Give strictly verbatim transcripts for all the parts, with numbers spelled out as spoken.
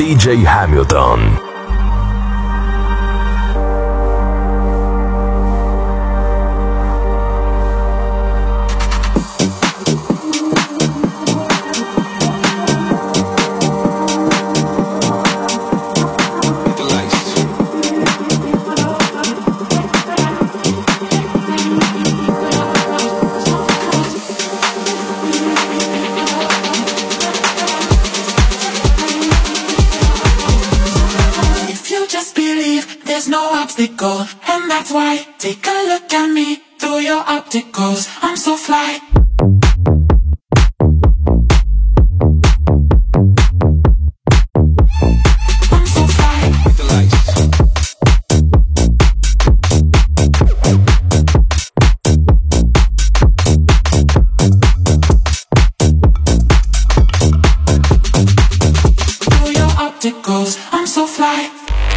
D J Hamilton. Obstacle, and that's why. Take a look at me through your opticals. I'm so fly. I'm so fly. With the lights. Through your opticals, I'm so fly.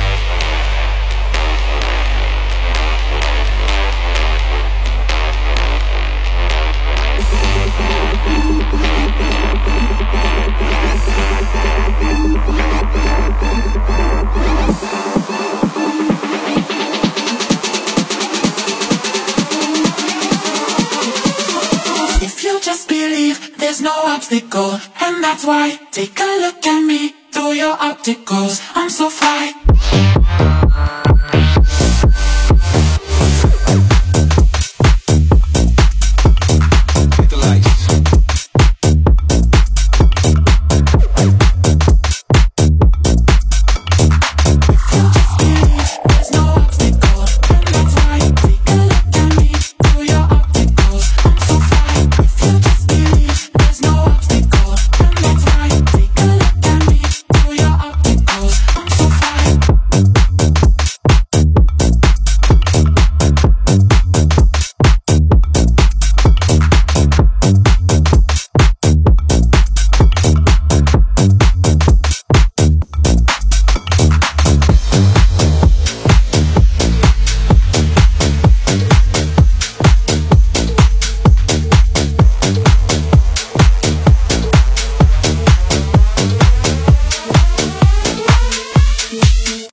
If you just believe, there's no obstacle, and that's why. Take a look at me through your opticals. I'm so fly.